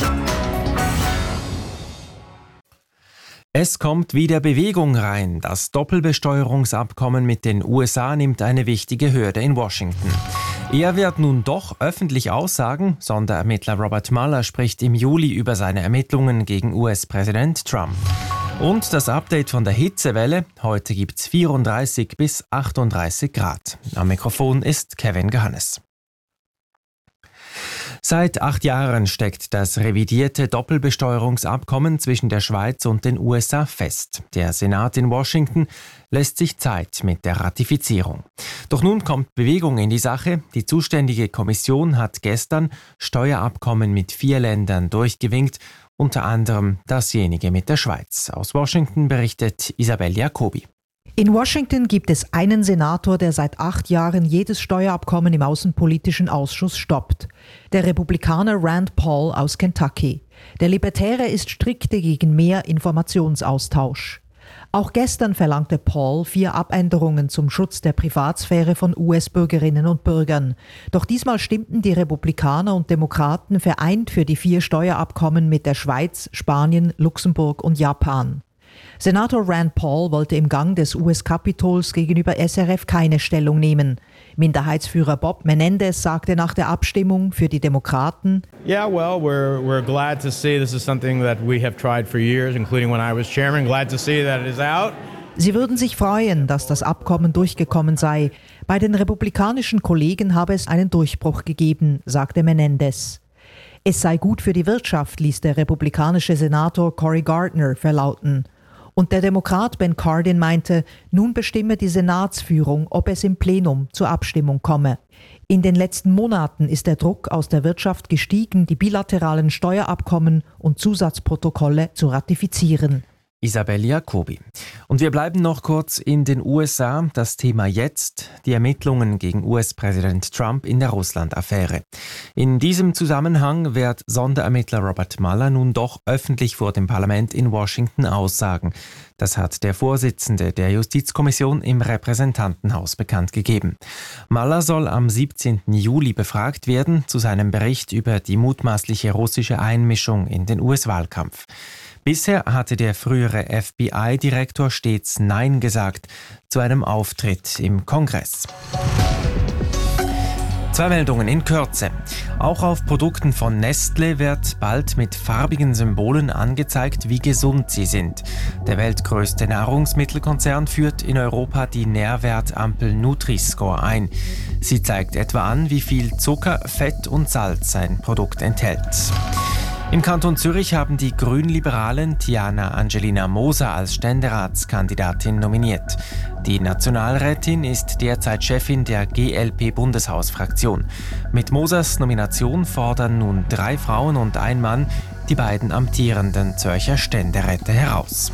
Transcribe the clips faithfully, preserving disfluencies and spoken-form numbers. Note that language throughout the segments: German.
Es kommt wieder Bewegung rein. Das Doppelbesteuerungsabkommen mit den U S A nimmt eine wichtige Hürde in Washington. Er wird nun doch öffentlich aussagen. Sonderermittler Robert Mueller spricht im Juli über seine Ermittlungen gegen U S-Präsident Trump. Und das Update von der Hitzewelle. Heute gibt es vierunddreißig bis achtunddreißig Grad. Am Mikrofon ist Kevin Gehannes. Seit acht Jahren steckt das revidierte Doppelbesteuerungsabkommen zwischen der Schweiz und den U S A fest. Der Senat in Washington lässt sich Zeit mit der Ratifizierung. Doch nun kommt Bewegung in die Sache. Die zuständige Kommission hat gestern Steuerabkommen mit vier Ländern durchgewinkt, unter anderem dasjenige mit der Schweiz. Aus Washington berichtet Isabel Jacobi. In Washington gibt es einen Senator, der seit acht Jahren jedes Steuerabkommen im Außenpolitischen Ausschuss stoppt. Der Republikaner Rand Paul aus Kentucky. Der Libertäre ist strikte gegen mehr Informationsaustausch. Auch gestern verlangte Paul vier Abänderungen zum Schutz der Privatsphäre von U S-Bürgerinnen und Bürgern. Doch diesmal stimmten die Republikaner und Demokraten vereint für die vier Steuerabkommen mit der Schweiz, Spanien, Luxemburg und Japan. Senator Rand Paul wollte im Gang des U S-Kapitols gegenüber S R F keine Stellung nehmen. Minderheitsführer Bob Menendez sagte nach der Abstimmung für die Demokraten: Yeah, well, we're we're glad to see this is something that we have tried for years, including when I was chairman. Glad to see that it is out. Sie würden sich freuen, dass das Abkommen durchgekommen sei. Bei den republikanischen Kollegen habe es einen Durchbruch gegeben, sagte Menendez. Es sei gut für die Wirtschaft, ließ der republikanische Senator Cory Gardner verlauten. Und der Demokrat Ben Cardin meinte, nun bestimme die Senatsführung, ob es im Plenum zur Abstimmung komme. In den letzten Monaten ist der Druck aus der Wirtschaft gestiegen, die bilateralen Steuerabkommen und Zusatzprotokolle zu ratifizieren. Isabel Jacobi. Und wir bleiben noch kurz in den U S A. Das Thema jetzt, die Ermittlungen gegen U S-Präsident Trump in der Russland-Affäre. In diesem Zusammenhang wird Sonderermittler Robert Mueller nun doch öffentlich vor dem Parlament in Washington aussagen. Das hat der Vorsitzende der Justizkommission im Repräsentantenhaus bekannt gegeben. Mueller soll am siebzehnten Juli befragt werden zu seinem Bericht über die mutmaßliche russische Einmischung in den U S-Wahlkampf. Bisher hatte der frühere F B I-Direktor stets Nein gesagt zu einem Auftritt im Kongress. Zwei Meldungen in Kürze. Auch auf Produkten von Nestlé wird bald mit farbigen Symbolen angezeigt, wie gesund sie sind. Der weltgrößte Nahrungsmittelkonzern führt in Europa die Nährwertampel Nutri-Score ein. Sie zeigt etwa an, wie viel Zucker, Fett und Salz ein Produkt enthält. Im Kanton Zürich haben die Grünliberalen Tiana Angelina Moser als Ständeratskandidatin nominiert. Die Nationalrätin ist derzeit Chefin der G L P-Bundeshausfraktion. Mit Mosers Nomination fordern nun drei Frauen und ein Mann die beiden amtierenden Zürcher Ständeräte heraus.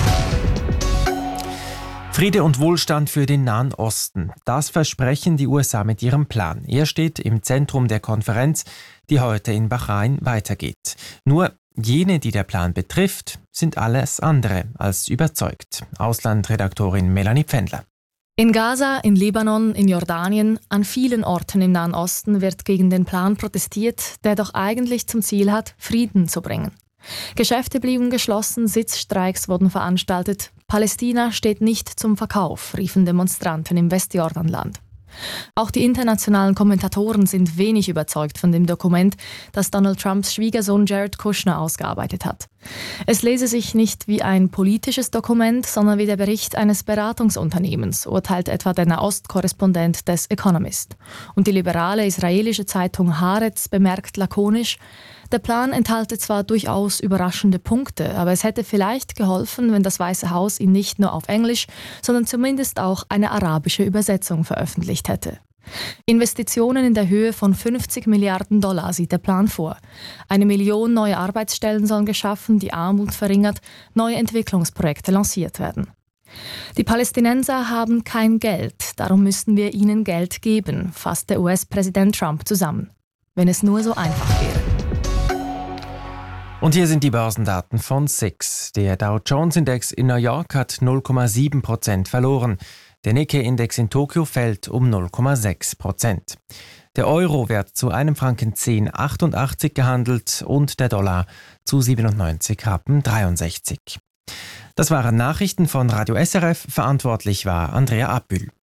Friede und Wohlstand für den Nahen Osten. Das versprechen die U S A mit ihrem Plan. Er steht im Zentrum der Konferenz, die heute in Bahrain weitergeht. Nur jene, die der Plan betrifft, sind alles andere als überzeugt. Auslandredaktorin Melanie Pfändler. In Gaza, in Libanon, in Jordanien, an vielen Orten im Nahen Osten wird gegen den Plan protestiert, der doch eigentlich zum Ziel hat, Frieden zu bringen. Geschäfte blieben geschlossen, Sitzstreiks wurden veranstaltet. Palästina steht nicht zum Verkauf, riefen Demonstranten im Westjordanland. Auch die internationalen Kommentatoren sind wenig überzeugt von dem Dokument, das Donald Trumps Schwiegersohn Jared Kushner ausgearbeitet hat. Es lese sich nicht wie ein politisches Dokument, sondern wie der Bericht eines Beratungsunternehmens, urteilt etwa der Nahost-Korrespondent des Economist. Und die liberale israelische Zeitung Haaretz bemerkt lakonisch: Der Plan enthalte zwar durchaus überraschende Punkte, aber es hätte vielleicht geholfen, wenn das Weiße Haus ihn nicht nur auf Englisch, sondern zumindest auch eine arabische Übersetzung veröffentlicht hätte. Investitionen in der Höhe von fünfzig Milliarden Dollar sieht der Plan vor. Eine Million neue Arbeitsstellen sollen geschaffen, die Armut verringert, neue Entwicklungsprojekte lanciert werden. Die Palästinenser haben kein Geld, darum müssten wir ihnen Geld geben, fasst der U S-Präsident Trump zusammen. Wenn es nur so einfach wäre. Und hier sind die Börsendaten von S I X. Der Dow Jones Index in New York hat null Komma sieben Prozent verloren. Der Nikkei-Index in Tokio fällt um null Komma sechs Prozent. Der Euro wird zu einem Franken zehn Komma achtundachtzig gehandelt und der Dollar zu siebenundneunzig Komma dreiundsechzig. Das waren Nachrichten von Radio S R F. Verantwortlich war Andrea Abbühl.